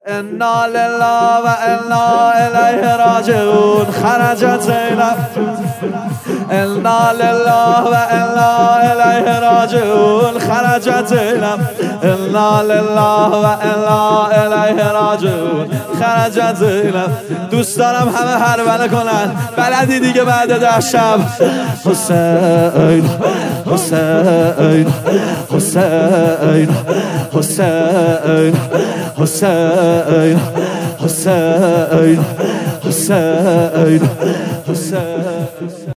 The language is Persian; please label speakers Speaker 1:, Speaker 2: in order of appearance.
Speaker 1: انا لله و انا الیه راجعون. خرجت زینب. انا لله و انا الیه راجعون. خرجت زینب. انا لله و انا الیه راجعون. خرجت زینب. دوست دارم همه هربله کنن. بلدی دیگه بعد 10 شب. حسین حسین حسین حسین حسین حسین حسین حسین.